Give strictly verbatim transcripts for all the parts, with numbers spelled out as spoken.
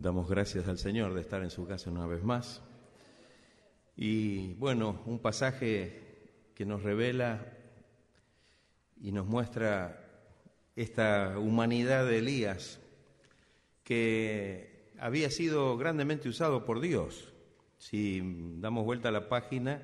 Damos gracias al Señor de estar en su casa una vez más. Y bueno, un pasaje que nos revela y nos muestra esta humanidad de Elías, que había sido grandemente usado por Dios. Si damos vuelta a la página,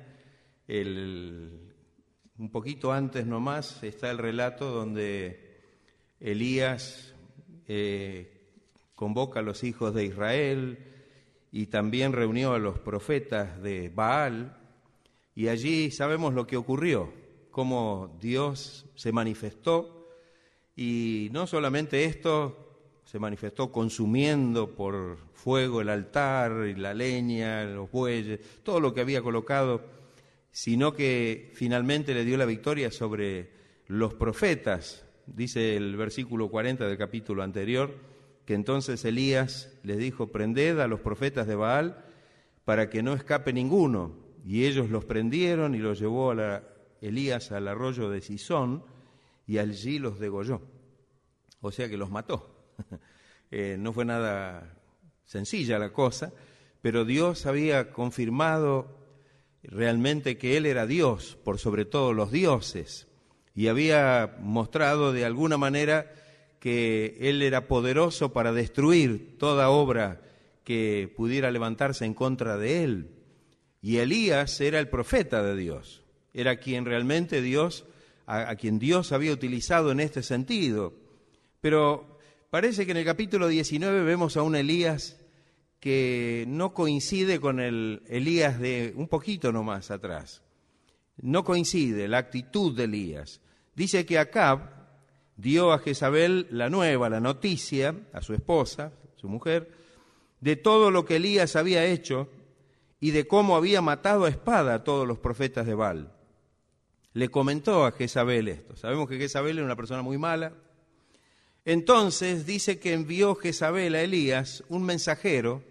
el, un poquito antes nomás está el relato donde Elías eh, convoca a los hijos de Israel y también reunió a los profetas de Baal, y allí sabemos lo que ocurrió, cómo Dios se manifestó, y no solamente esto, se manifestó consumiendo por fuego el altar, y la leña, los bueyes, todo lo que había colocado, sino que finalmente le dio la victoria sobre los profetas. Dice el versículo cuarenta del capítulo anterior, que entonces Elías les dijo: prended a los profetas de Baal para que no escape ninguno. Y ellos los prendieron y los llevó a la, Elías al arroyo de Sisón, y allí los degolló. O sea que los mató. eh, no fue nada sencilla la cosa, pero Dios había confirmado realmente que Él era Dios, por sobre todo los dioses, y había mostrado de alguna manera que Él era poderoso para destruir toda obra que pudiera levantarse en contra de Él. Y Elías era el profeta de Dios, era quien realmente Dios, a, a quien Dios había utilizado en este sentido. Pero parece que en el capítulo diecinueve vemos a un Elías que no coincide con el Elías de un poquito nomás atrás. No coincide la actitud de Elías. Dice que Acab dio a Jezabel la nueva, la noticia, a su esposa, su mujer, de todo lo que Elías había hecho y de cómo había matado a espada a todos los profetas de Baal. Le comentó a Jezabel esto. Sabemos que Jezabel era una persona muy mala. Entonces dice que envió Jezabel a Elías un mensajero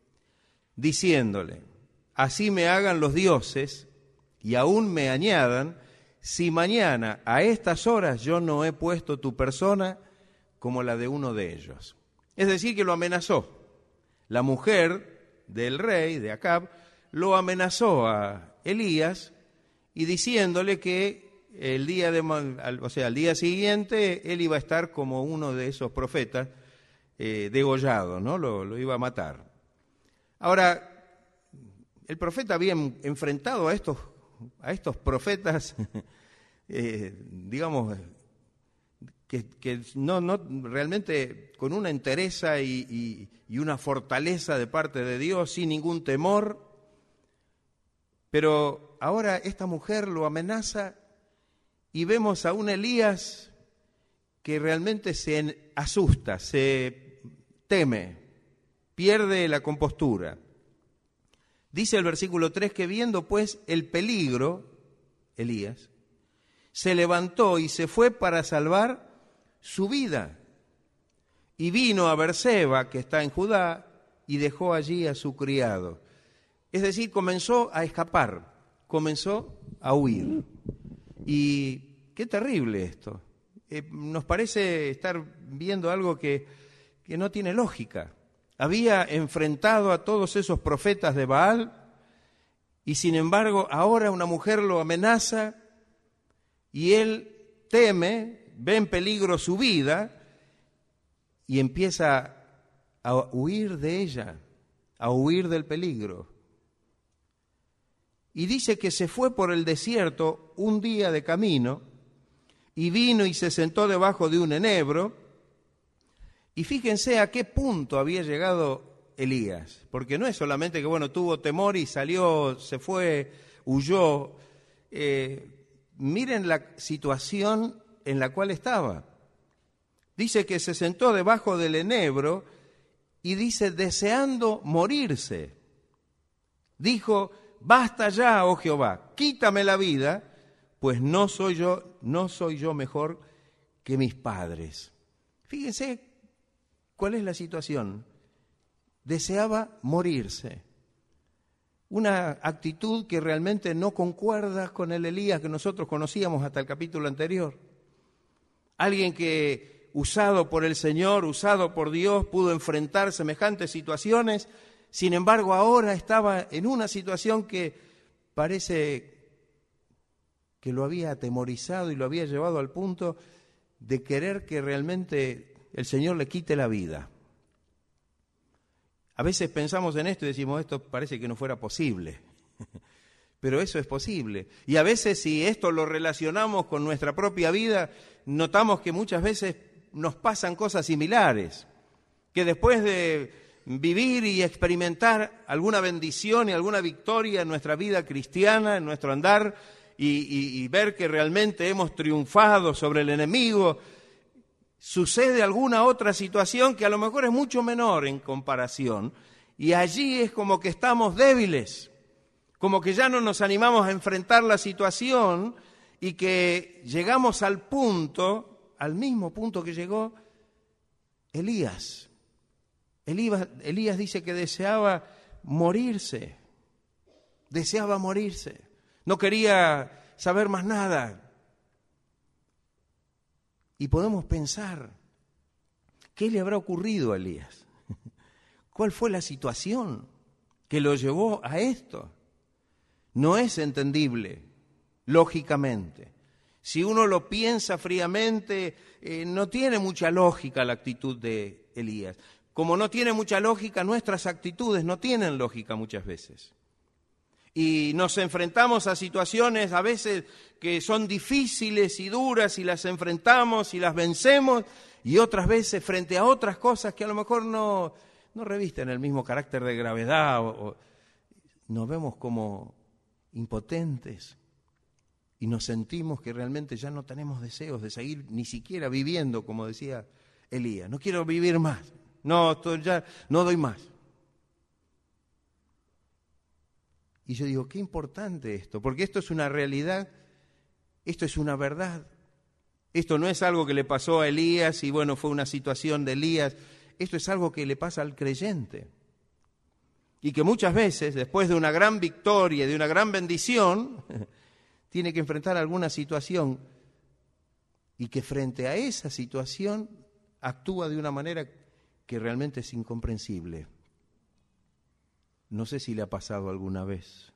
diciéndole: así me hagan los dioses y aún me añadan, si mañana a estas horas yo no he puesto tu persona como la de uno de ellos. Es decir, que lo amenazó. La mujer del rey, de Acab, lo amenazó a Elías y diciéndole que el día de, o sea, al día siguiente él iba a estar como uno de esos profetas eh, degollado, ¿no? Lo, lo iba a matar. Ahora, el profeta había enfrentado a estos a estos profetas, eh, digamos, que, que no, no realmente con una entereza y, y, y una fortaleza de parte de Dios, sin ningún temor. Pero ahora esta mujer lo amenaza y vemos a un Elías que realmente se asusta, se teme, pierde la compostura. Dice el versículo tres que viendo pues el peligro, Elías, se levantó y se fue para salvar su vida. Y vino a Berseba, que está en Judá, y dejó allí a su criado. Es decir, comenzó a escapar, comenzó a huir. Y qué terrible esto. Eh, nos parece estar viendo algo que, que no tiene lógica. Había enfrentado a todos esos profetas de Baal y sin embargo ahora una mujer lo amenaza y él teme, ve en peligro su vida y empieza a huir de ella, a huir del peligro. Y dice que se fue por el desierto un día de camino y vino y se sentó debajo de un enebro. Y fíjense a qué punto había llegado Elías, porque no es solamente que, bueno, tuvo temor y salió, se fue, huyó. Eh, miren la situación en la cual estaba. Dice que se sentó debajo del enebro y dice, deseando morirse. Dijo, basta ya, oh Jehová, quítame la vida, pues no soy yo, no soy yo mejor que mis padres. Fíjense ¿cuál es la situación? Deseaba morirse. Una actitud que realmente no concuerda con el Elías que nosotros conocíamos hasta el capítulo anterior. Alguien que usado por el Señor, usado por Dios, pudo enfrentar semejantes situaciones. Sin embargo, ahora estaba en una situación que parece que lo había atemorizado y lo había llevado al punto de querer que realmente el Señor le quite la vida. A veces pensamos en esto y decimos, esto parece que no fuera posible, pero eso es posible. Y a veces, si esto lo relacionamos con nuestra propia vida, notamos que muchas veces nos pasan cosas similares, que después de vivir y experimentar alguna bendición y alguna victoria en nuestra vida cristiana, en nuestro andar, y, y, y ver que realmente hemos triunfado sobre el enemigo, sucede alguna otra situación que a lo mejor es mucho menor en comparación, y allí es como que estamos débiles, como que ya no nos animamos a enfrentar la situación y que llegamos al punto, al mismo punto que llegó Elías. Elías, Elías dice que deseaba morirse, deseaba morirse, no quería saber más nada. Y podemos pensar, ¿qué le habrá ocurrido a Elías? ¿Cuál fue la situación que lo llevó a esto? No es entendible, lógicamente. Si uno lo piensa fríamente, eh, no tiene mucha lógica la actitud de Elías. Como no tiene mucha lógica, nuestras actitudes no tienen lógica muchas veces. Y nos enfrentamos a situaciones a veces que son difíciles y duras y las enfrentamos y las vencemos, y otras veces frente a otras cosas que a lo mejor no, no revisten el mismo carácter de gravedad, o, o nos vemos como impotentes y nos sentimos que realmente ya no tenemos deseos de seguir ni siquiera viviendo, como decía Elías. No quiero vivir más, no, esto ya no doy más. Y yo digo, qué importante esto, porque esto es una realidad, esto es una verdad. Esto no es algo que le pasó a Elías y bueno, fue una situación de Elías. Esto es algo que le pasa al creyente. Y que muchas veces, después de una gran victoria, de una gran bendición, tiene que enfrentar alguna situación y que frente a esa situación actúa de una manera que realmente es incomprensible. No sé si le ha pasado alguna vez,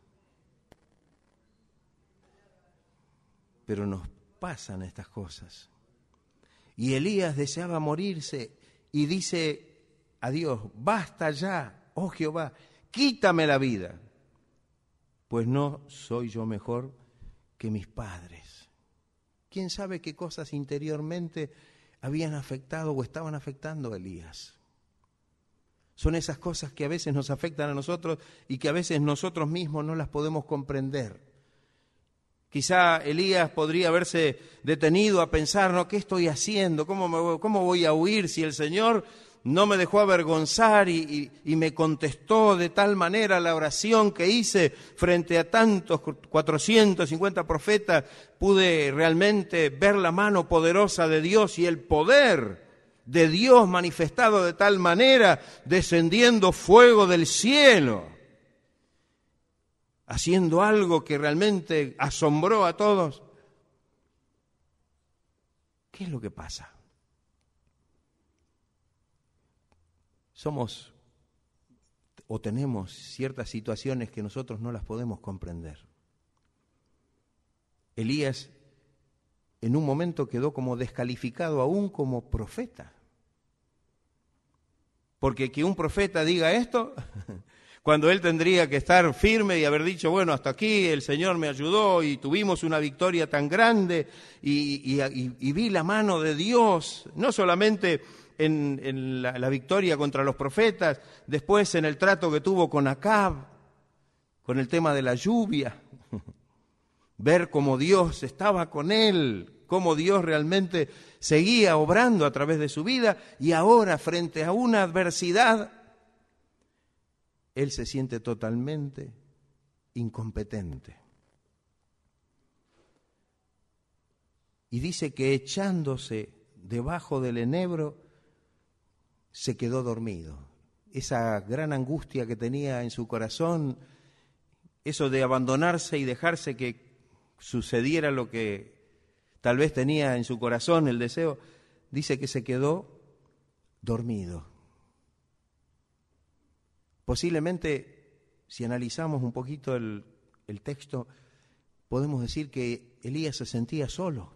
pero nos pasan estas cosas. Y Elías deseaba morirse y dice a Dios, basta ya, oh Jehová, quítame la vida, pues no soy yo mejor que mis padres. ¿Quién sabe qué cosas interiormente habían afectado o estaban afectando a Elías? Son esas cosas que a veces nos afectan a nosotros y que a veces nosotros mismos no las podemos comprender. Quizá Elías podría haberse detenido a pensar, ¿no? ¿Qué estoy haciendo? ¿Cómo, me, cómo voy a huir si el Señor no me dejó avergonzar y, y, y me contestó de tal manera la oración que hice frente a tantos cuatrocientos cincuenta profetas? Pude realmente ver la mano poderosa de Dios y el poder de Dios manifestado de tal manera, descendiendo fuego del cielo, haciendo algo que realmente asombró a todos. ¿Qué es lo que pasa? Somos o tenemos ciertas situaciones que nosotros no las podemos comprender. Elías en un momento quedó como descalificado aún como profeta. Porque que un profeta diga esto, cuando él tendría que estar firme y haber dicho, bueno, hasta aquí el Señor me ayudó y tuvimos una victoria tan grande y, y, y, y vi la mano de Dios, no solamente en, en la, la victoria contra los profetas, después en el trato que tuvo con Acab, con el tema de la lluvia, ver cómo Dios estaba con él, cómo Dios realmente seguía obrando a través de su vida, y ahora frente a una adversidad, él se siente totalmente incompetente. Y dice que echándose debajo del enebro, se quedó dormido. Esa gran angustia que tenía en su corazón, eso de abandonarse y dejarse que sucediera lo que tal vez tenía en su corazón, el deseo, dice que se quedó dormido. Posiblemente, si analizamos un poquito el, el texto, podemos decir que Elías se sentía solo.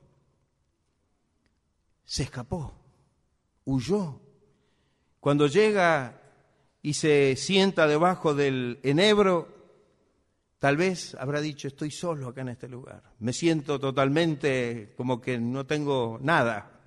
Se escapó, huyó. Cuando llega y se sienta debajo del enebro, tal vez habrá dicho, estoy solo acá en este lugar. Me siento totalmente como que no tengo nada.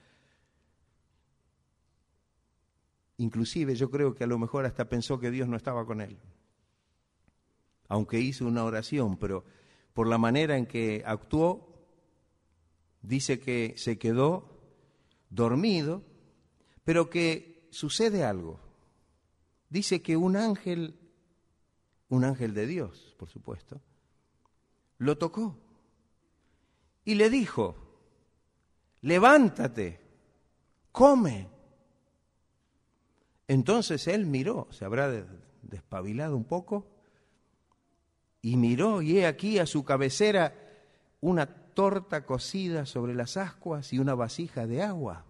Inclusive yo creo que a lo mejor hasta pensó que Dios no estaba con él. Aunque hizo una oración, pero por la manera en que actuó, dice que se quedó dormido, pero que sucede algo. Dice que un ángel, un ángel de Dios, por supuesto, lo tocó y le dijo, levántate, come. Entonces él miró, se habrá despabilado un poco, y miró, y he aquí a su cabecera una torta cocida sobre las ascuas y una vasija de agua.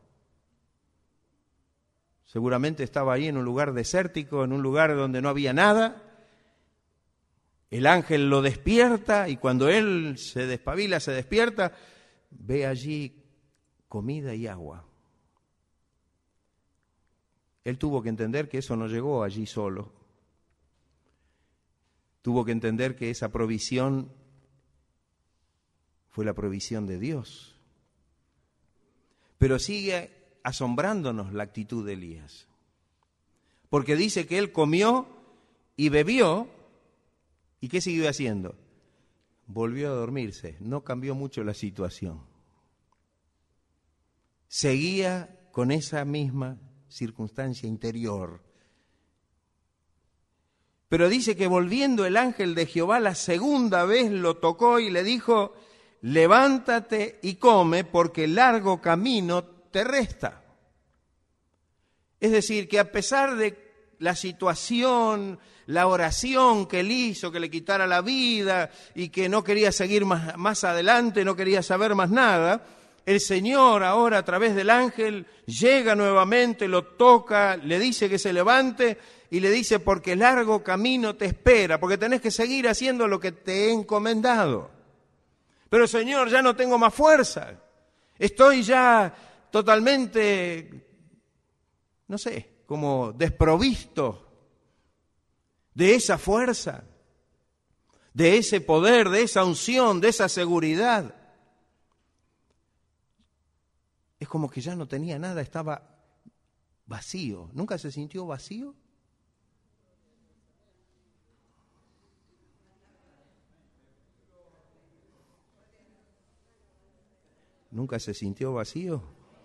Seguramente estaba ahí en un lugar desértico, en un lugar donde no había nada. El ángel lo despierta y cuando él se despabila, se despierta, ve allí comida y agua. Él tuvo que entender que eso no llegó allí solo. Tuvo que entender que esa provisión fue la provisión de Dios. Pero sigue asombrándonos la actitud de Elías. Porque dice que él comió y bebió. ¿Y qué siguió haciendo? Volvió a dormirse. No cambió mucho la situación. Seguía con esa misma circunstancia interior. Pero dice que volviendo el ángel de Jehová la segunda vez lo tocó y le dijo, levántate y come porque largo camino te resta. Es decir, que a pesar de la situación, la oración que él hizo, que le quitara la vida y que no quería seguir más, más adelante, no quería saber más nada, el Señor ahora a través del ángel llega nuevamente, lo toca, le dice que se levante y le dice porque largo camino te espera, porque tenés que seguir haciendo lo que te he encomendado. Pero Señor, ya no tengo más fuerza, estoy ya totalmente, no sé, como desprovisto de esa fuerza, de ese poder, de esa unción, de esa seguridad. Es como que ya no tenía nada, estaba vacío. ¿Nunca se sintió vacío? ¿Nunca se sintió vacío?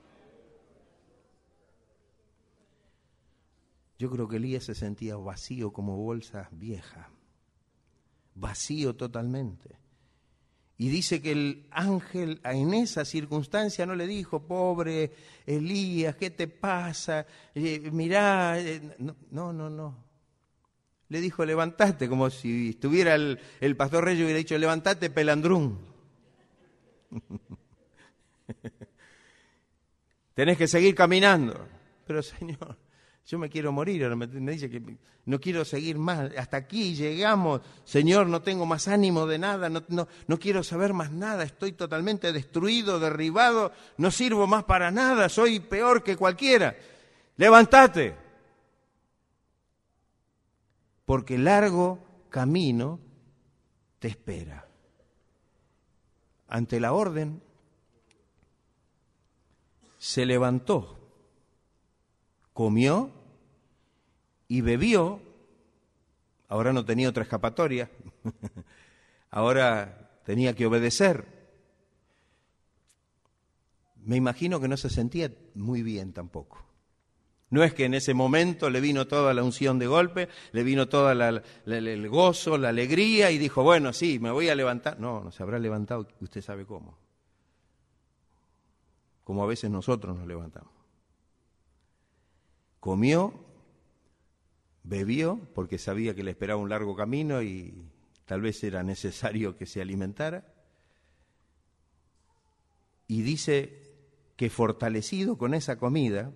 Yo creo que Elías se sentía vacío como bolsa vieja, vacío totalmente. Y dice que el ángel en esa circunstancia no le dijo, pobre Elías, ¿qué te pasa? Eh, mirá, eh, no, no, no. Le dijo, levantate, como si estuviera el, el pastor Reyes hubiera dicho, levantate, pelandrún. Tenés que seguir caminando. Pero Señor, yo me quiero morir, ahora me, me dice que no quiero seguir más, hasta aquí llegamos, Señor, no tengo más ánimo de nada, no, no, no quiero saber más nada, estoy totalmente destruido, derribado, no sirvo más para nada, soy peor que cualquiera. Levántate, porque largo camino te espera. Ante la orden, se levantó, comió y bebió. Ahora no tenía otra escapatoria, ahora tenía que obedecer. Me imagino que no se sentía muy bien tampoco. No es que en ese momento le vino toda la unción de golpe, le vino todo el gozo, la alegría y dijo, bueno, sí, me voy a levantar. No, no se habrá levantado, usted sabe cómo. Como a veces nosotros nos levantamos. Comió, bebió, porque sabía que le esperaba un largo camino y tal vez era necesario que se alimentara. Y dice que fortalecido con esa comida,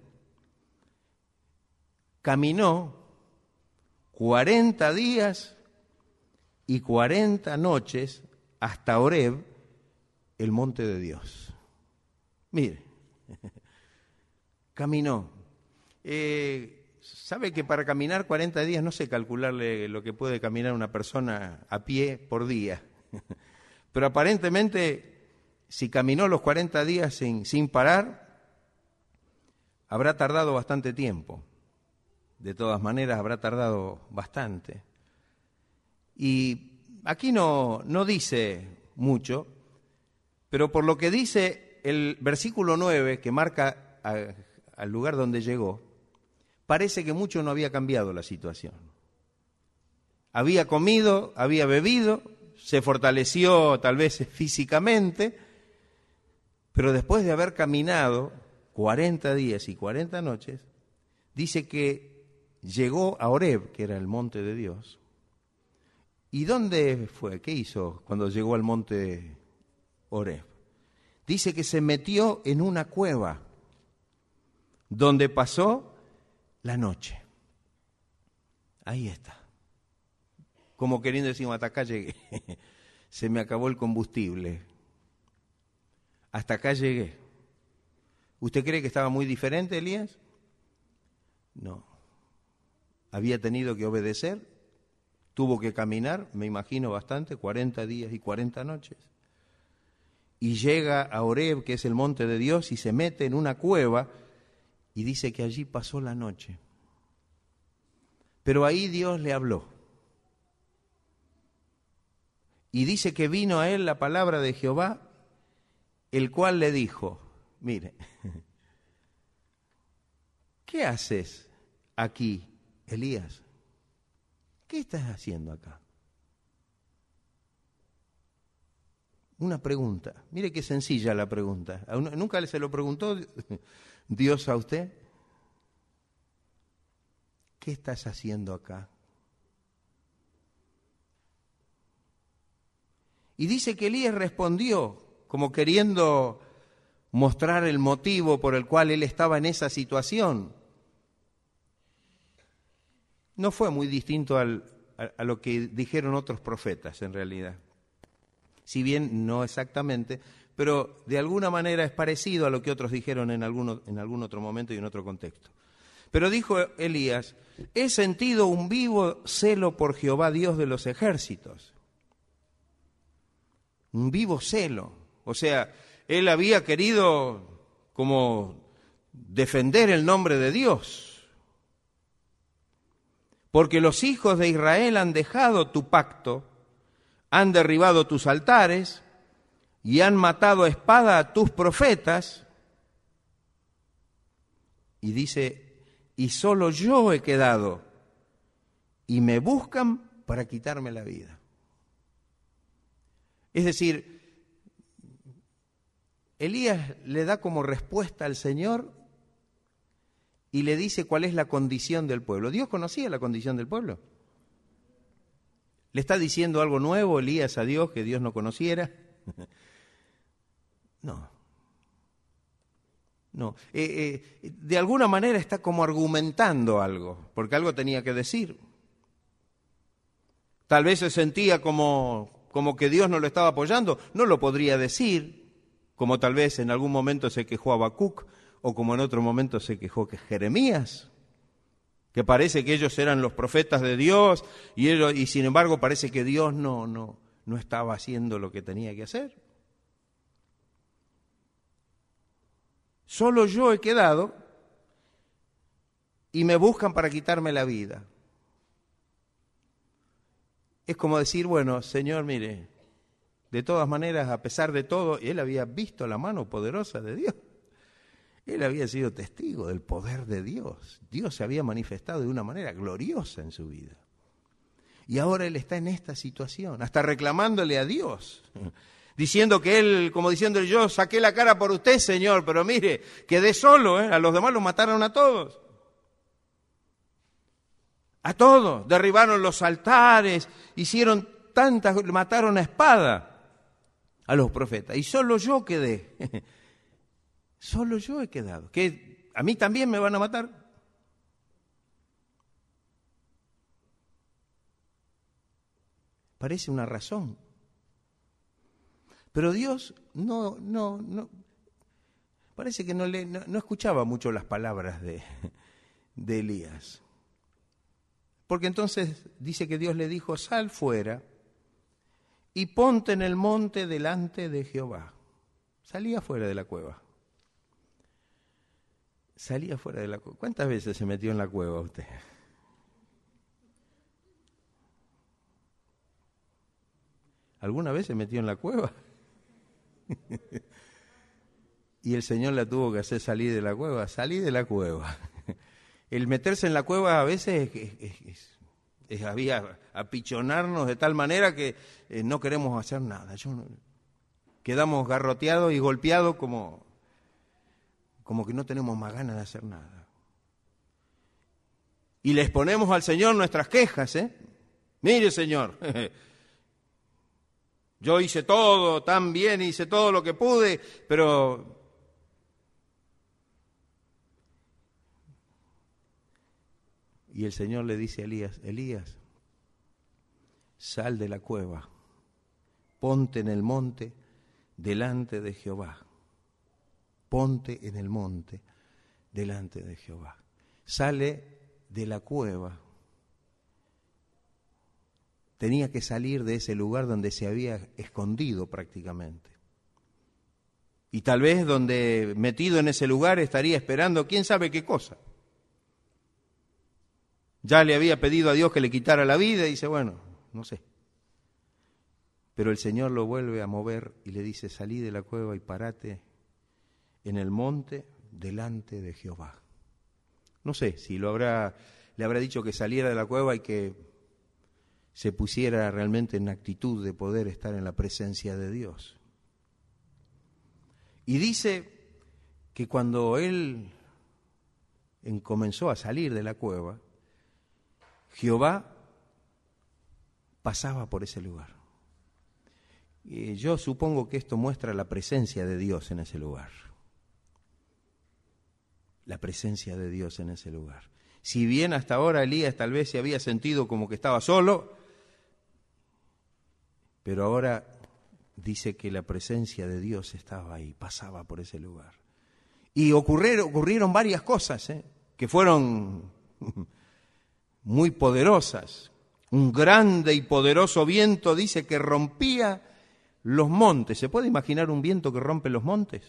caminó cuarenta días y cuarenta noches hasta Horeb, el monte de Dios. Mire, caminó. Eh, ¿Sabe que para caminar cuarenta días no sé calcularle lo que puede caminar una persona a pie por día? Pero aparentemente, si caminó los cuarenta días sin, sin parar, habrá tardado bastante tiempo. De todas maneras, habrá tardado bastante. Y aquí no, no dice mucho, pero por lo que dice el versículo nueve, que marca a, al lugar donde llegó, parece que mucho no había cambiado la situación. Había comido, había bebido, se fortaleció tal vez físicamente, pero después de haber caminado cuarenta días y cuarenta noches, dice que llegó a Horeb, que era el monte de Dios. ¿Y dónde fue? ¿Qué hizo cuando llegó al monte Horeb? Dice que se metió en una cueva donde pasó la noche. Ahí está. Como queriendo decir, hasta acá llegué. Se me acabó el combustible. Hasta acá llegué. ¿Usted cree que estaba muy diferente, Elías? No. Había tenido que obedecer, tuvo que caminar, me imagino bastante, cuarenta días y cuarenta noches. Y llega a Horeb, que es el monte de Dios, y se mete en una cueva y dice que allí pasó la noche. Pero ahí Dios le habló. Y dice que vino a él la palabra de Jehová, el cual le dijo, mire, ¿qué haces aquí, Elías? ¿Qué estás haciendo acá? Una pregunta. Mire qué sencilla la pregunta. ¿Nunca se lo preguntó Dios a usted? ¿Qué estás haciendo acá? Y dice que Elías respondió, como queriendo mostrar el motivo por el cual él estaba en esa situación. No fue muy distinto al, a, a lo que dijeron otros profetas, en realidad. Si bien no exactamente, pero de alguna manera es parecido a lo que otros dijeron en algún, en algún otro momento y en otro contexto. Pero dijo Elías, he sentido un vivo celo por Jehová, Dios de los ejércitos. Un vivo celo. O sea, él había querido como defender el nombre de Dios. Porque los hijos de Israel han dejado tu pacto, han derribado tus altares y han matado a espada a tus profetas. Y dice, y solo yo he quedado y me buscan para quitarme la vida. Es decir, Elías le da como respuesta al Señor y le dice cuál es la condición del pueblo. ¿Dios conocía la condición del pueblo? ¿Le está diciendo algo nuevo Elías a Dios que Dios no conociera? No. No. Eh, eh, de alguna manera está como argumentando algo, porque algo tenía que decir. Tal vez se sentía como, como que Dios no lo estaba apoyando, no lo podría decir, como tal vez en algún momento se quejó Habacuc, o como en otro momento se quejó que Jeremías, que parece que ellos eran los profetas de Dios, y, ellos, y sin embargo parece que Dios no, no, no estaba haciendo lo que tenía que hacer. Solo yo he quedado y me buscan para quitarme la vida. Es como decir, bueno, Señor, mire, de todas maneras, a pesar de todo, él había visto la mano poderosa de Dios. Él había sido testigo del poder de Dios. Dios se había manifestado de una manera gloriosa en su vida. Y ahora él está en esta situación, hasta reclamándole a Dios, diciendo que él, como diciéndole, yo saqué la cara por usted, Señor, pero mire, quedé solo, ¿eh? A los demás los mataron a todos. A todos, derribaron los altares, hicieron tantas, mataron a espada a los profetas. Y solo yo quedé. Solo yo he quedado. ¿Qué? ¿A mí también me van a matar? Parece una razón. Pero Dios no, no, no, parece que no, le, no, no escuchaba mucho las palabras de, de Elías. Porque entonces dice que Dios le dijo, sal fuera y ponte en el monte delante de Jehová. Salía fuera de la cueva. Salía fuera de la cueva. ¿Cuántas veces se metió en la cueva usted? ¿Alguna vez se metió en la cueva? Y el Señor la tuvo que hacer salir de la cueva. Salí de la cueva. El meterse en la cueva a veces es, es, es, es había apichonarnos de tal manera que eh, no queremos hacer nada. Yo no, quedamos garroteados y golpeados como, como que no tenemos más ganas de hacer nada. Y les ponemos al Señor nuestras quejas, ¿eh? Mire, Señor, yo hice todo tan bien, hice todo lo que pude, pero y el Señor le dice a Elías, Elías, sal de la cueva, ponte en el monte delante de Jehová. Ponte en el monte delante de Jehová. Sale de la cueva. Tenía que salir de ese lugar donde se había escondido prácticamente. Y tal vez donde metido en ese lugar estaría esperando quién sabe qué cosa. Ya le había pedido a Dios que le quitara la vida y dice, bueno, no sé. Pero el Señor lo vuelve a mover y le dice, salí de la cueva y parate en el monte delante de Jehová. No sé si lo habrá, le habrá dicho que saliera de la cueva y que se pusiera realmente en actitud de poder estar en la presencia de Dios. Y dice que cuando él comenzó a salir de la cueva, Jehová pasaba por ese lugar. Y yo supongo que esto muestra la presencia de Dios en ese lugar. La presencia de Dios en ese lugar. Si bien hasta ahora Elías tal vez se había sentido como que estaba solo, pero ahora dice que la presencia de Dios estaba ahí, pasaba por ese lugar. Y ocurrieron, ocurrieron varias cosas, ¿eh? que fueron muy poderosas. Un grande y poderoso viento, dice, que rompía los montes. ¿Se puede imaginar un viento que rompe los montes?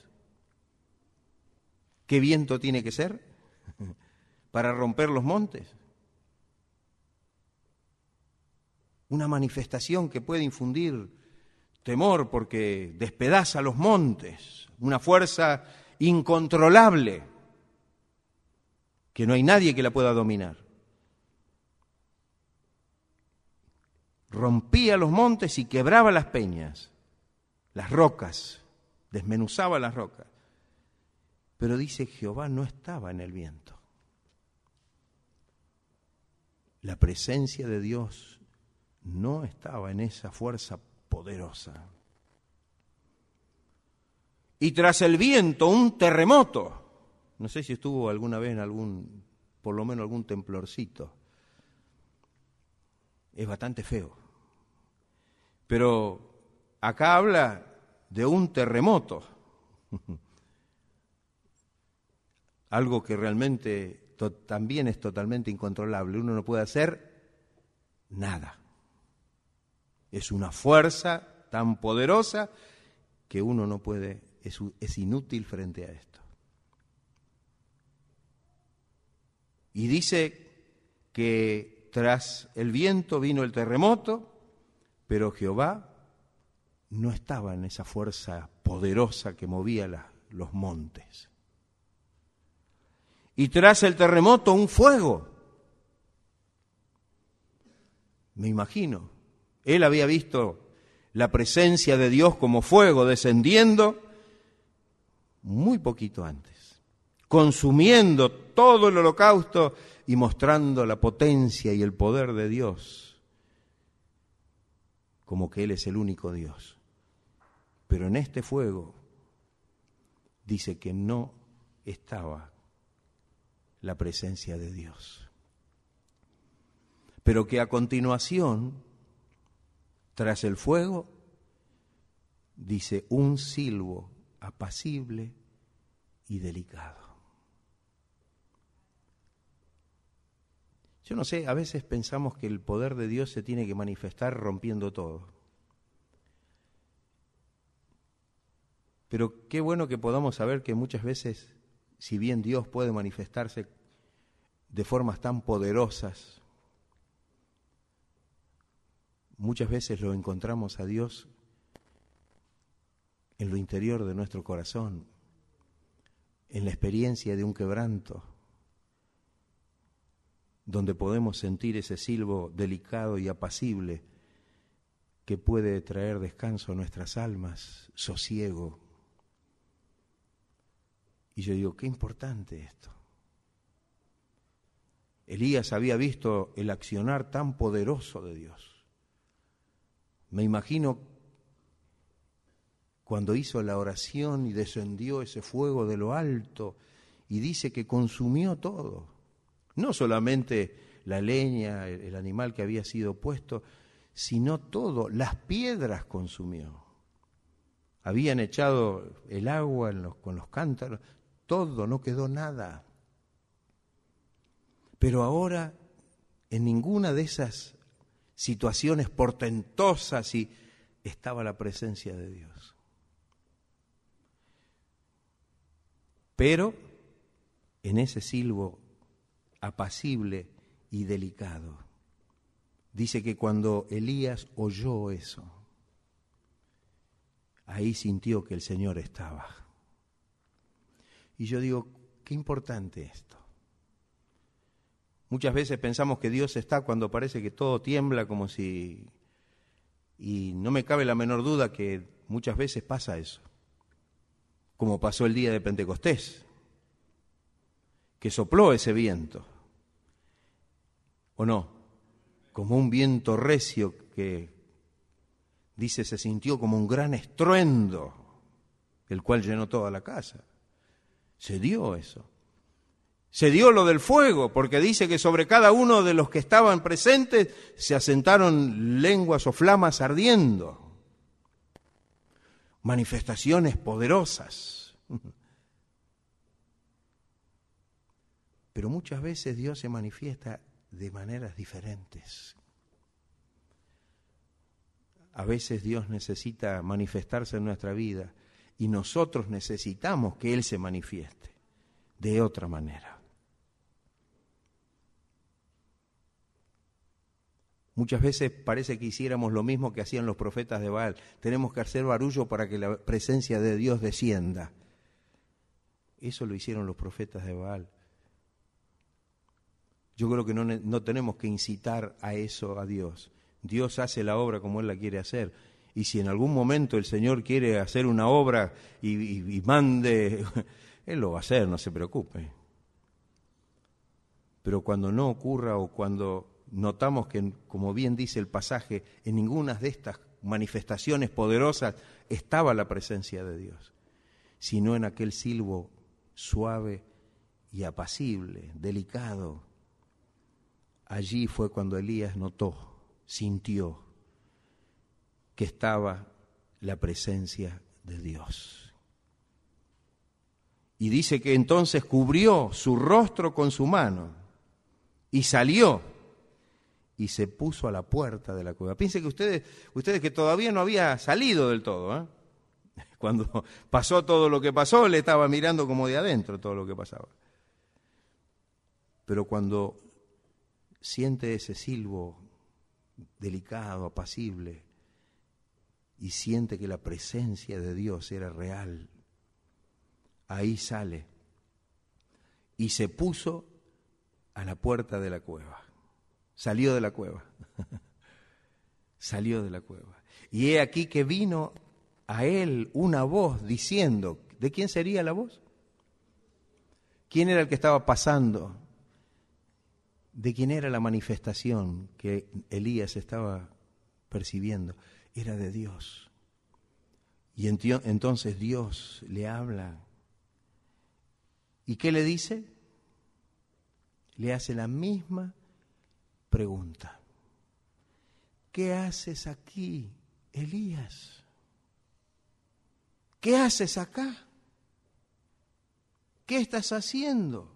¿Qué viento tiene que ser para romper los montes? Una manifestación que puede infundir temor porque despedaza los montes. Una fuerza incontrolable que no hay nadie que la pueda dominar. Rompía los montes y quebraba las peñas, las rocas, desmenuzaba las rocas. Pero dice, Jehová no estaba en el viento. La presencia de Dios no estaba en esa fuerza poderosa. Y tras el viento, un terremoto. No sé si estuvo alguna vez en algún, por lo menos algún temblorcito. Es bastante feo. Pero acá habla de un terremoto. Algo que realmente to- también es totalmente incontrolable. Uno no puede hacer nada. Es una fuerza tan poderosa que uno no puede, es, es inútil frente a esto. Y dice que tras el viento vino el terremoto, pero Jehová no estaba en esa fuerza poderosa que movía la, los montes. Y tras el terremoto un fuego. Me imagino. Él había visto la presencia de Dios como fuego descendiendo muy poquito antes, consumiendo todo el holocausto y mostrando la potencia y el poder de Dios, como que Él es el único Dios. Pero en este fuego dice que no estaba la presencia de Dios. Pero que a continuación, tras el fuego, dice un silbo apacible y delicado. Yo no sé, a veces pensamos que el poder de Dios se tiene que manifestar rompiendo todo. Pero qué bueno que podamos saber que muchas veces, si bien Dios puede manifestarse de formas tan poderosas, muchas veces lo encontramos a Dios en lo interior de nuestro corazón, en la experiencia de un quebranto, donde podemos sentir ese silbo delicado y apacible que puede traer descanso a nuestras almas, sosiego. Y yo digo, qué importante esto. Elías había visto el accionar tan poderoso de Dios. Me imagino cuando hizo la oración y descendió ese fuego de lo alto y dice que consumió todo. No solamente la leña, el animal que había sido puesto, sino todo, las piedras consumió. Habían echado el agua en los, con los cántaros, todo, no quedó nada. Pero ahora, en ninguna de esas situaciones portentosas y estaba la presencia de Dios. Pero en ese silbo apacible y delicado, dice que cuando Elías oyó eso, ahí sintió que el Señor estaba. Y yo digo, qué importante esto. Muchas veces pensamos que Dios está cuando parece que todo tiembla, como si... Y no me cabe la menor duda que muchas veces pasa eso, como pasó el día de Pentecostés, que sopló ese viento, ¿o no? Como un viento recio que, dice, se sintió como un gran estruendo, el cual llenó toda la casa. Se dio eso. Se dio lo del fuego, porque dice que sobre cada uno de los que estaban presentes se asentaron lenguas o flamas ardiendo. Manifestaciones poderosas. Pero muchas veces Dios se manifiesta de maneras diferentes. A veces Dios necesita manifestarse en nuestra vida y nosotros necesitamos que Él se manifieste de otra manera. Muchas veces parece que hiciéramos lo mismo que hacían los profetas de Baal. Tenemos que hacer barullo para que la presencia de Dios descienda. Eso lo hicieron los profetas de Baal. Yo creo que no, no tenemos que incitar a eso a Dios. Dios hace la obra como Él la quiere hacer. Y si en algún momento el Señor quiere hacer una obra y, y, y mande, Él lo va a hacer, no se preocupe. Pero cuando no ocurra o cuando notamos que, como bien dice el pasaje, en ninguna de estas manifestaciones poderosas estaba la presencia de Dios, sino en aquel silbo suave y apacible, delicado. Allí fue cuando Elías notó, sintió que estaba la presencia de Dios. Y dice que entonces cubrió su rostro con su mano y salió y se puso a la puerta de la cueva. Piensen que ustedes, ustedes que todavía no había salido del todo, ¿eh? Cuando pasó todo lo que pasó, le estaba mirando como de adentro todo lo que pasaba. Pero cuando siente ese silbo delicado, apacible, y siente que la presencia de Dios era real, ahí sale y se puso a la puerta de la cueva. Salió de la cueva. Salió de la cueva. Y he aquí que vino a él una voz diciendo, ¿de quién sería la voz? ¿Quién era el que estaba pasando? ¿De quién era la manifestación que Elías estaba percibiendo? Era de Dios. Y entonces Dios le habla ¿Y qué le dice? Le hace la misma pregunta. ¿Qué haces aquí, Elías? ¿Qué haces acá? ¿Qué estás haciendo?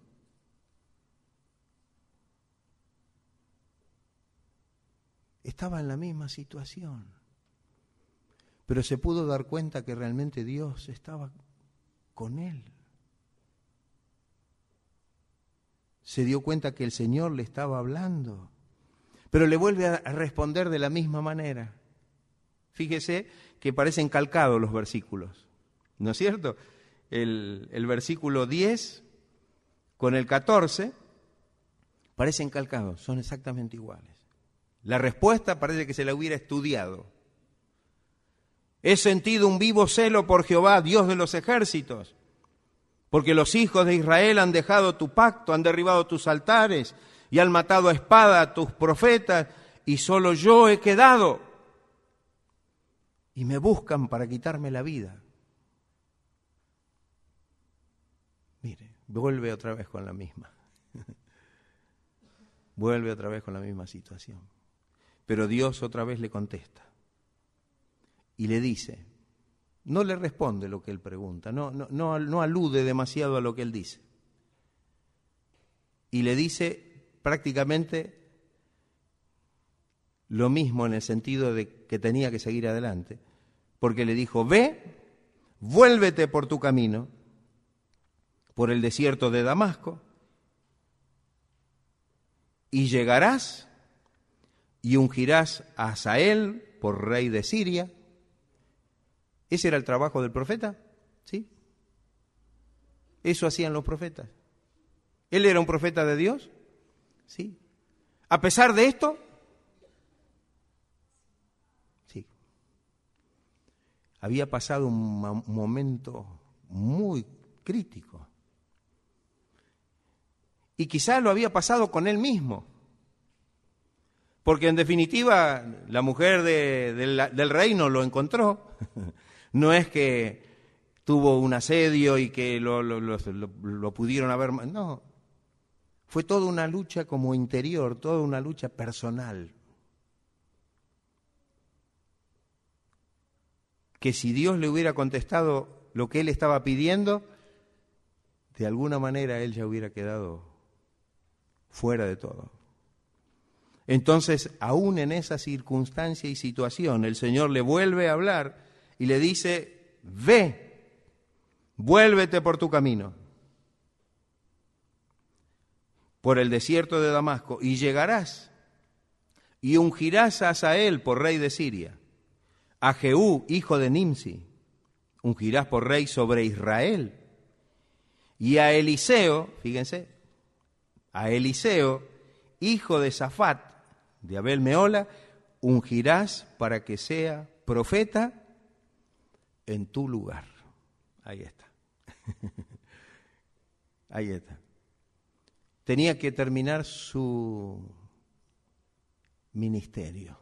Estaba en la misma situación, pero se pudo dar cuenta que realmente Dios estaba con él. Se dio cuenta que el Señor le estaba hablando, pero le vuelve a responder de la misma manera. Fíjese que parecen calcados los versículos, ¿no es cierto? El, el versículo diez con el catorce parecen calcados, son exactamente iguales. La respuesta parece que se la hubiera estudiado. He sentido un vivo celo por Jehová, Dios de los ejércitos, porque los hijos de Israel han dejado tu pacto, han derribado tus altares y han matado a espada a tus profetas, y solo yo he quedado. Y me buscan para quitarme la vida. Mire, vuelve otra vez con la misma. Vuelve otra vez con la misma situación. Pero Dios otra vez le contesta. Y le dice, no le responde lo que él pregunta, no, no, no, no alude demasiado a lo que él dice. Y le dice prácticamente lo mismo en el sentido de que tenía que seguir adelante, porque le dijo, ve, vuélvete por tu camino, por el desierto de Damasco, y llegarás y ungirás a Hazael por rey de Siria. ¿Ese era el trabajo del profeta? ¿Sí? Eso hacían los profetas. ¿Él era un profeta de Dios? Sí. A pesar de esto, sí. Había pasado un ma- momento muy crítico. Y quizá lo había pasado con él mismo. Porque en definitiva, la mujer de, de, del reino lo encontró. No es que tuvo un asedio y que lo, lo, lo, lo, lo pudieron haber... No, fue toda una lucha como interior, toda una lucha personal. Que si Dios le hubiera contestado lo que él estaba pidiendo, de alguna manera él ya hubiera quedado fuera de todo. Entonces, aún en esa circunstancia y situación, el Señor le vuelve a hablar y le dice, ve, vuélvete por tu camino, por el desierto de Damasco, y llegarás, y ungirás a Hazael por rey de Siria, a Jehú, hijo de Nimsi, ungirás por rey sobre Israel, y a Eliseo, fíjense, a Eliseo, hijo de Safat, de Abel Meola, ungirás para que sea profeta en tu lugar. Ahí está. Ahí está. Tenía que terminar su ministerio.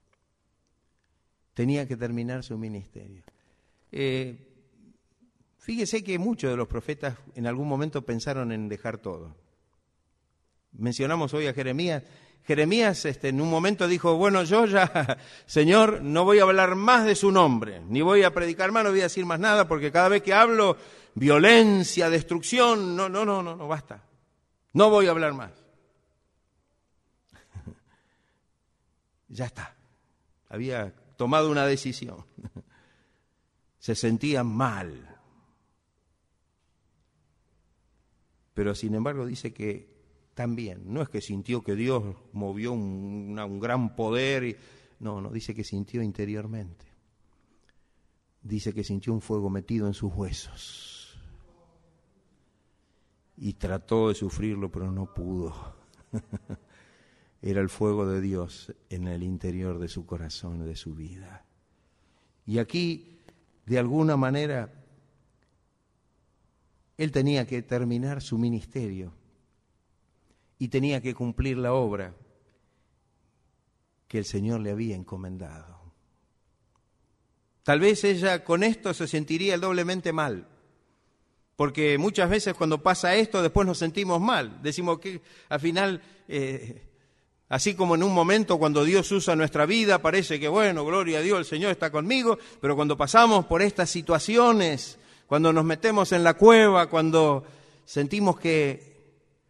Tenía que terminar su ministerio. Eh, fíjese que muchos de los profetas en algún momento pensaron en dejar todo. Mencionamos hoy a Jeremías. Jeremías este, en un momento dijo, bueno, yo ya, Señor, no voy a hablar más de su nombre, ni voy a predicar más, no voy a decir más nada, porque cada vez que hablo, violencia, destrucción, no, no, no, no, no, basta. No voy a hablar más. Ya está. Había tomado una decisión. Se sentía mal. Pero sin embargo dice que también, no es que sintió que Dios movió un, una, un gran poder, y, no, no, dice que sintió interiormente. Dice que sintió un fuego metido en sus huesos. Y trató de sufrirlo, pero no pudo. Era el fuego de Dios en el interior de su corazón, de su vida. Y aquí, de alguna manera, él tenía que terminar su ministerio. Y tenía que cumplir la obra que el Señor le había encomendado. Tal vez ella con esto se sentiría doblemente mal, Porque muchas veces cuando pasa esto, después nos sentimos mal. Decimos que al final, eh, así como en un momento cuando Dios usa nuestra vida, parece que bueno, gloria a Dios, el Señor está conmigo, pero cuando pasamos por estas situaciones, cuando nos metemos en la cueva, cuando sentimos que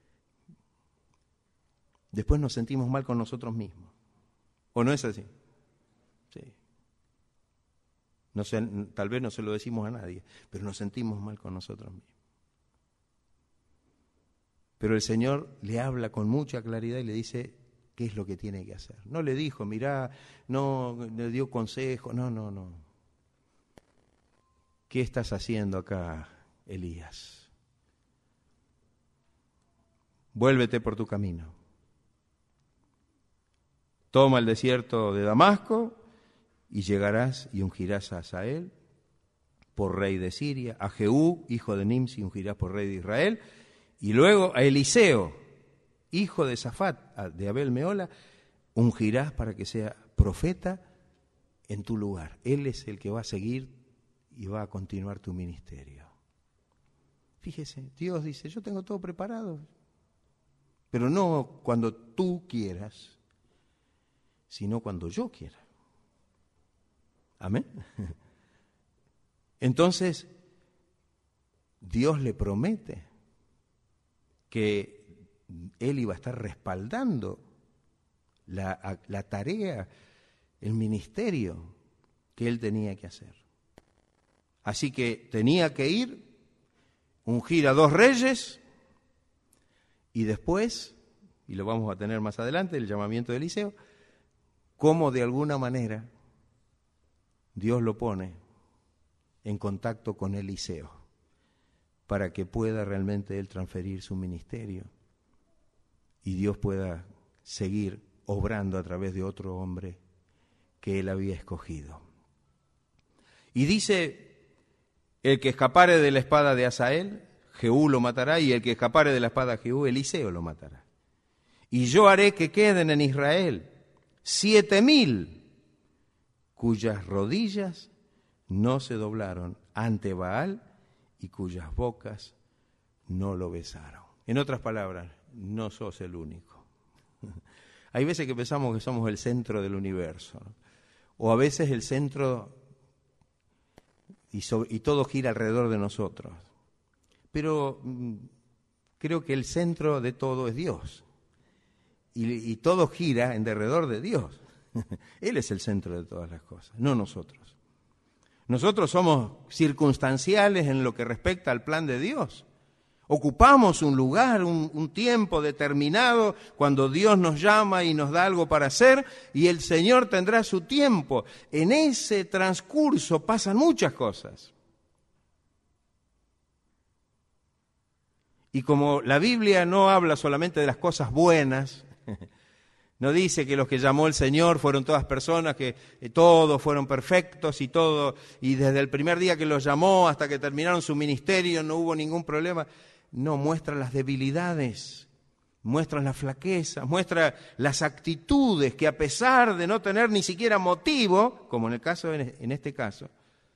después nos sentimos mal con nosotros mismos. ¿O no es así? Sí. No sé, tal vez no se lo decimos a nadie, pero nos sentimos mal con nosotros mismos. Pero el Señor le habla con mucha claridad y le dice qué es lo que tiene que hacer. No le dijo, mirá, no le dio consejo, no, no, no. ¿Qué estás haciendo acá, Elías? Vuélvete por tu camino. Toma el desierto de Damasco y llegarás y ungirás a Hazael por rey de Siria, a Jehú, hijo de Nimsi, ungirás por rey de Israel, y luego a Eliseo, hijo de Safat, de Abel Meola, ungirás para que sea profeta en tu lugar. Él es el que va a seguir y va a continuar tu ministerio. Fíjese, Dios dice, yo tengo todo preparado, pero no cuando tú quieras, sino cuando yo quiera. Amén. Entonces, Dios le promete que Él iba a estar respaldando la, la tarea, el ministerio que Él tenía que hacer. Así que tenía que ir, ungir a dos reyes y después, y lo vamos a tener más adelante, el llamamiento de Eliseo, cómo de alguna manera Dios lo pone en contacto con Eliseo para que pueda realmente él transferir su ministerio y Dios pueda seguir obrando a través de otro hombre que él había escogido. Y dice, el que escapare de la espada de Hazael, Jehú lo matará, y el que escapare de la espada de Jehú, Eliseo lo matará. Y yo haré que queden en Israel siete mil cuyas rodillas no se doblaron ante Baal y cuyas bocas no lo besaron. En otras palabras, no sos el único. Hay veces que pensamos que somos el centro del universo, ¿no? O a veces el centro y, sobre, y todo gira alrededor de nosotros. Pero mmm, creo que el centro de todo es Dios. Y, y todo gira en derredor de Dios. Él es el centro de todas las cosas, no nosotros. Nosotros somos circunstanciales en lo que respecta al plan de Dios. Ocupamos un lugar, un, un tiempo determinado cuando Dios nos llama y nos da algo para hacer, y el Señor tendrá su tiempo. En ese transcurso pasan muchas cosas. Y como la Biblia no habla solamente de las cosas buenas, no dice que los que llamó el Señor fueron todas personas que eh, todos fueron perfectos y todo, y desde el primer día que los llamó hasta que terminaron su ministerio no hubo ningún problema. No, muestra las debilidades, muestra la flaqueza, muestra las actitudes que a pesar de no tener ni siquiera motivo, como en el caso en este caso,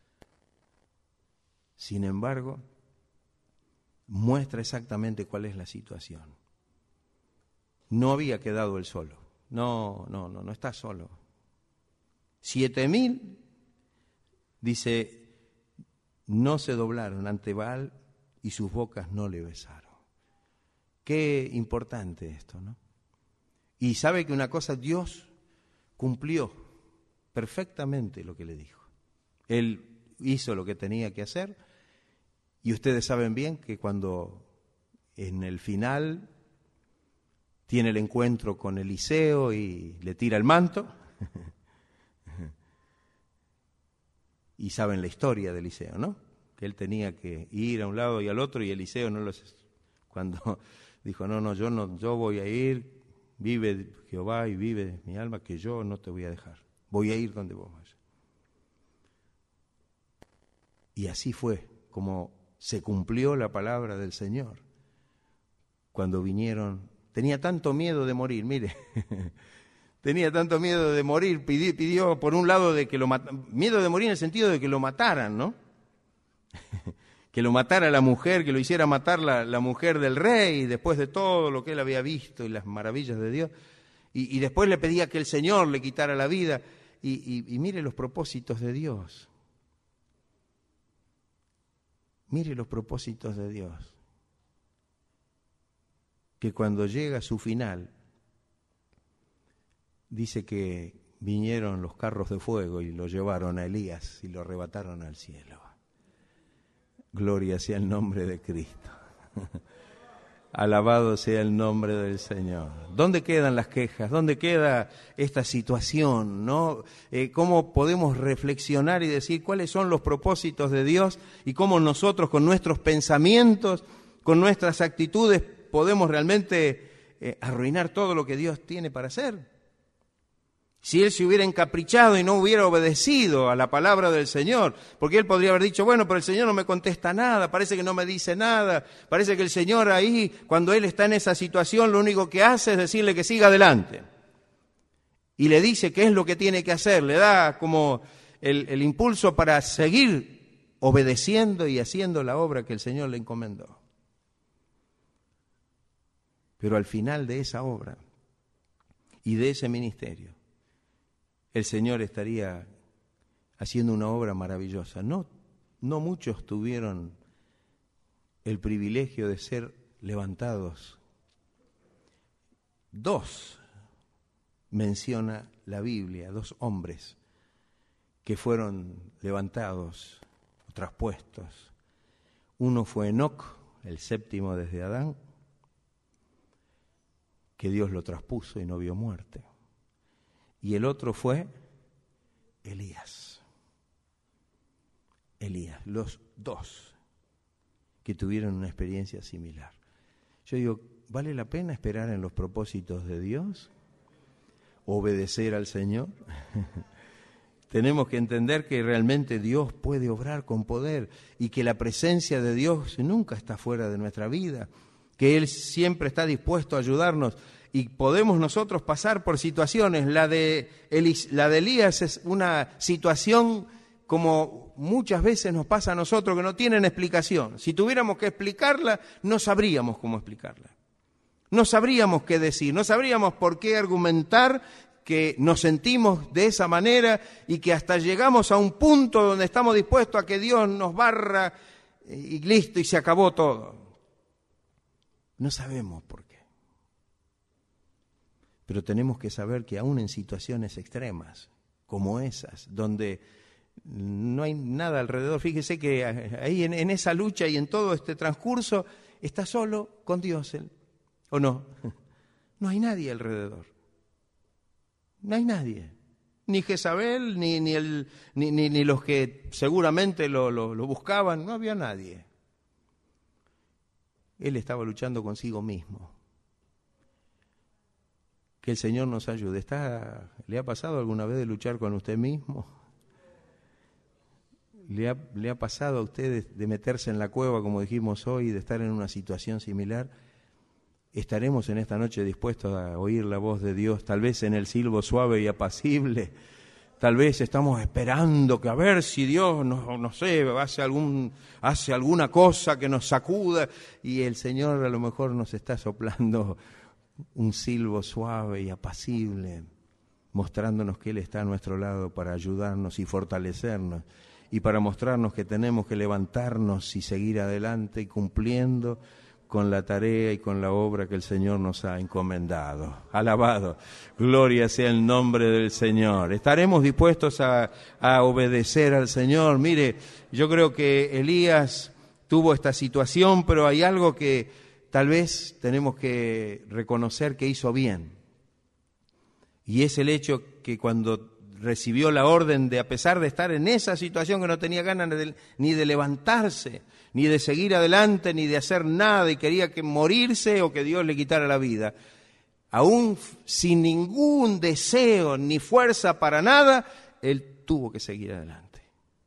sin embargo, muestra exactamente cuál es la situación. No había quedado él solo. No, no, no, no está solo. Siete mil, dice, no se doblaron ante Baal y sus bocas no le besaron. Qué importante esto, ¿no? Y sabe que una cosa, Dios cumplió perfectamente lo que le dijo. Él hizo lo que tenía que hacer, y ustedes saben bien que cuando en el final tiene el encuentro con Eliseo y le tira el manto. Y saben la historia de Eliseo, ¿no? Que él tenía que ir a un lado y al otro, y Eliseo no los, cuando dijo, no, no, yo no, yo voy a ir, vive Jehová y vive mi alma, que yo no te voy a dejar. Voy a ir donde vos vayas. Y así fue como se cumplió la palabra del Señor. Cuando vinieron, tenía tanto miedo de morir, mire, tenía tanto miedo de morir, pidió, pidió por un lado de que lo mat- miedo de morir en el sentido de que lo mataran, ¿no? que lo matara la mujer, que lo hiciera matar la, la mujer del rey, después de todo lo que él había visto y las maravillas de Dios. Y, y después le pedía que el Señor le quitara la vida. Y, y, y mire los propósitos de Dios. Mire los propósitos de Dios. Que cuando llega a su final, dice que vinieron los carros de fuego y lo llevaron a Elías y lo arrebataron al cielo. Gloria sea el nombre de Cristo. Alabado sea el nombre del Señor. ¿Dónde quedan las quejas? ¿Dónde queda esta situación? ¿No? Eh, ¿Cómo podemos reflexionar y decir cuáles son los propósitos de Dios y cómo nosotros con nuestros pensamientos, con nuestras actitudes, podemos realmente eh, arruinar todo lo que Dios tiene para hacer? Si él se hubiera encaprichado y no hubiera obedecido a la palabra del Señor, porque él podría haber dicho, bueno, pero el Señor no me contesta nada, parece que no me dice nada, parece que el Señor ahí, cuando él está en esa situación, lo único que hace es decirle que siga adelante. Y le dice qué es lo que tiene que hacer, le da como el, el impulso para seguir obedeciendo y haciendo la obra que el Señor le encomendó. Pero al final de esa obra y de ese ministerio, el Señor estaría haciendo una obra maravillosa. No, no muchos tuvieron el privilegio de ser levantados. Dos menciona la Biblia, dos hombres que fueron levantados, traspuestos. Uno fue Enoc, el séptimo desde Adán, que Dios lo traspuso y no vio muerte. Y el otro fue Elías. Elías, los dos que tuvieron una experiencia similar. Yo digo, ¿vale la pena esperar en los propósitos de Dios? ¿Obedecer al Señor? Tenemos que entender que realmente Dios puede obrar con poder y que la presencia de Dios nunca está fuera de nuestra vida, que Él siempre está dispuesto a ayudarnos. Y podemos nosotros pasar por situaciones. La de, Elis, la de Elías es una situación como muchas veces nos pasa a nosotros, que no tienen explicación. Si tuviéramos que explicarla, no sabríamos cómo explicarla. No sabríamos qué decir, no sabríamos por qué argumentar que nos sentimos de esa manera y que hasta llegamos a un punto donde estamos dispuestos a que Dios nos barra y listo, y se acabó todo. No sabemos por qué. Pero tenemos que saber que aún en situaciones extremas como esas, donde no hay nada alrededor, fíjese que ahí en, en esa lucha y en todo este transcurso está solo con Dios, ¿eh? ¿O no? No hay nadie alrededor. No hay nadie. Ni Jezabel, ni, ni, el, ni, ni, ni los que seguramente lo, lo, lo buscaban, no había nadie. Él estaba luchando consigo mismo. Que el Señor nos ayude. ¿Está, ¿Le ha pasado alguna vez de luchar con usted mismo? ¿Le ha, ¿Le ha pasado a usted de, de meterse en la cueva, como dijimos hoy, de estar en una situación similar? ¿Estaremos en esta noche dispuestos a oír la voz de Dios, tal vez en el silbo suave y apacible? Tal vez estamos esperando que a ver si Dios, no, no sé, hace, algún, hace alguna cosa que nos sacuda, y el Señor a lo mejor nos está soplando un silbo suave y apacible, mostrándonos que Él está a nuestro lado para ayudarnos y fortalecernos, y para mostrarnos que tenemos que levantarnos y seguir adelante y cumpliendo con la tarea y con la obra que el Señor nos ha encomendado. Alabado, gloria sea el nombre del Señor. ¿Estaremos dispuestos a, a obedecer al Señor? Mire, yo creo que Elías tuvo esta situación, pero hay algo que tal vez tenemos que reconocer que hizo bien. Y es el hecho que cuando recibió la orden de, a pesar de estar en esa situación que no tenía ganas de, ni de levantarse, ni de seguir adelante, ni de hacer nada, y quería que morirse o que Dios le quitara la vida, aún sin ningún deseo ni fuerza para nada, él tuvo que seguir adelante.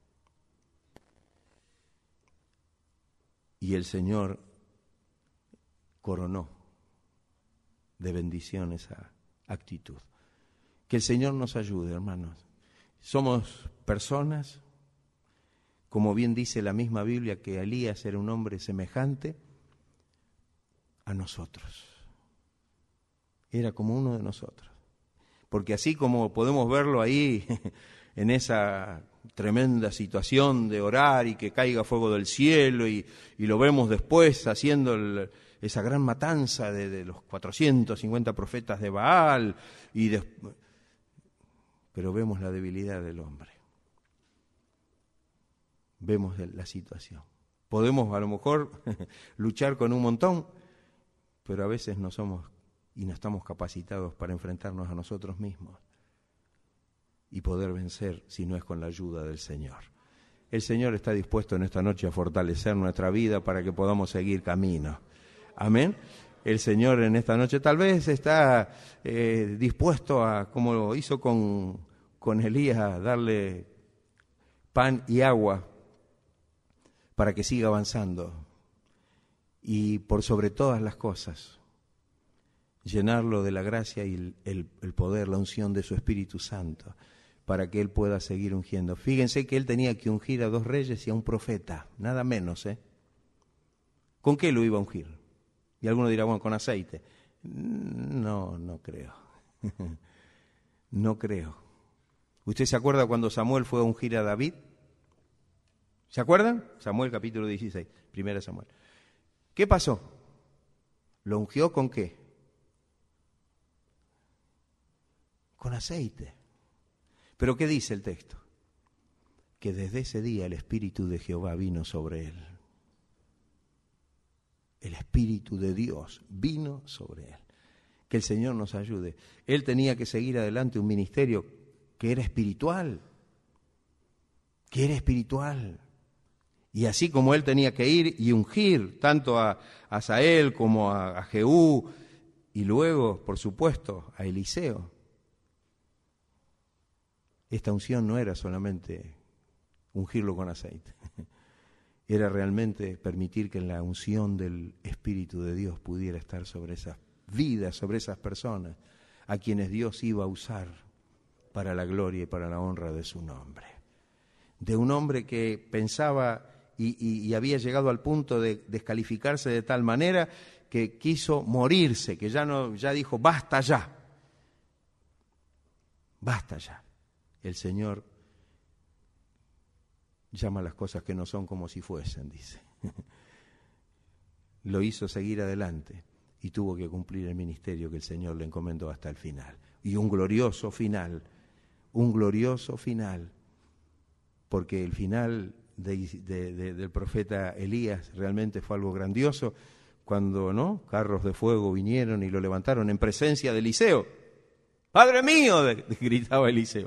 Y el Señor coronó de bendición esa actitud. Que el Señor nos ayude, hermanos. Somos personas como bien dice la misma Biblia, que Elías era un hombre semejante a nosotros. Era como uno de nosotros. Porque así como podemos verlo ahí, en esa tremenda situación de orar y que caiga fuego del cielo, y, y lo vemos después haciendo el, esa gran matanza de, de los cuatrocientos cincuenta profetas de Baal, y de, pero vemos la debilidad del hombre. Vemos la situación. Podemos a lo mejor luchar con un montón, pero a veces no somos y no estamos capacitados para enfrentarnos a nosotros mismos y poder vencer si no es con la ayuda del Señor. El Señor está dispuesto en esta noche a fortalecer nuestra vida para que podamos seguir camino. Amén. El Señor en esta noche tal vez está eh, dispuesto a, como lo hizo con, con Elías, a darle pan y agua para que siga avanzando. Y por sobre todas las cosas, llenarlo de la gracia y el, el, el poder, la unción de su Espíritu Santo, para que Él pueda seguir ungiendo. Fíjense que Él tenía que ungir a dos reyes y a un profeta, nada menos, ¿eh? ¿Con qué lo iba a ungir? Y alguno dirá, bueno, con aceite. No, no creo. No creo. ¿Usted se acuerda cuando Samuel fue a ungir a David? ¿Se acuerdan? Samuel capítulo dieciséis, primera Samuel. ¿Qué pasó? ¿Lo ungió con qué? Con aceite. ¿Pero qué dice el texto? Que desde ese día el Espíritu de Jehová vino sobre él. El Espíritu de Dios vino sobre él. Que el Señor nos ayude. Él tenía que seguir adelante un ministerio que era espiritual. Que era espiritual. Y así como él tenía que ir y ungir tanto a Asael como a, a Jehú, y luego, por supuesto, a Eliseo. Esta unción no era solamente ungirlo con aceite, era realmente permitir que la unción del Espíritu de Dios pudiera estar sobre esas vidas, sobre esas personas, a quienes Dios iba a usar para la gloria y para la honra de su nombre. De un hombre que pensaba y, y, y había llegado al punto de descalificarse de tal manera que quiso morirse, que ya, no, ya dijo, basta ya, basta ya. El Señor llama las cosas que no son como si fuesen, dice. Lo hizo seguir adelante y tuvo que cumplir el ministerio que el Señor le encomendó hasta el final. Y un glorioso final, un glorioso final, porque el final de, de, de, del profeta Elías realmente fue algo grandioso, cuando no carros de fuego vinieron y lo levantaron en presencia de Eliseo. ¡Padre mío!, gritaba Eliseo.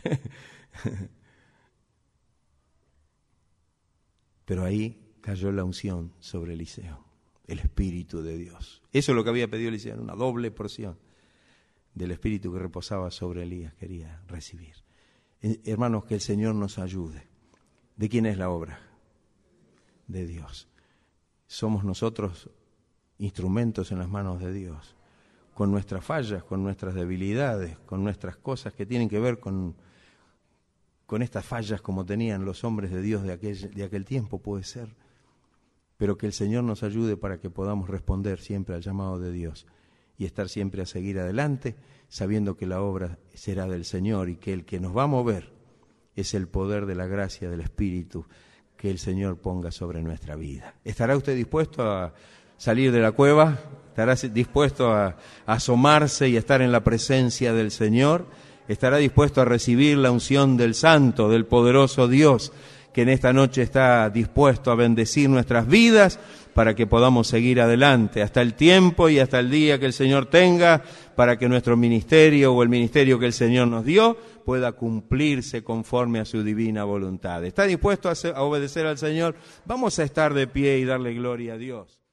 Pero ahí cayó la unción sobre Eliseo, el Espíritu de Dios. Eso es lo que había pedido Eliseo, una doble porción del Espíritu que reposaba sobre Elías, quería recibir. Eh, hermanos, que el Señor nos ayude. ¿De quién es la obra? De Dios. Somos nosotros instrumentos en las manos de Dios, con nuestras fallas, con nuestras debilidades, con nuestras cosas que tienen que ver con, con estas fallas como tenían los hombres de Dios de aquel, de aquel tiempo, puede ser. Pero que el Señor nos ayude para que podamos responder siempre al llamado de Dios y estar siempre a seguir adelante, sabiendo que la obra será del Señor y que el que nos va a mover es el poder de la gracia del Espíritu que el Señor ponga sobre nuestra vida. ¿Estará usted dispuesto a salir de la cueva? ¿Estará dispuesto a, a asomarse y a estar en la presencia del Señor? ¿Estará dispuesto a recibir la unción del Santo, del poderoso Dios, que en esta noche está dispuesto a bendecir nuestras vidas para que podamos seguir adelante hasta el tiempo y hasta el día que el Señor tenga, para que nuestro ministerio o el ministerio que el Señor nos dio pueda cumplirse conforme a su divina voluntad? ¿Está dispuesto a, hacer, a obedecer al Señor? Vamos a estar de pie y darle gloria a Dios.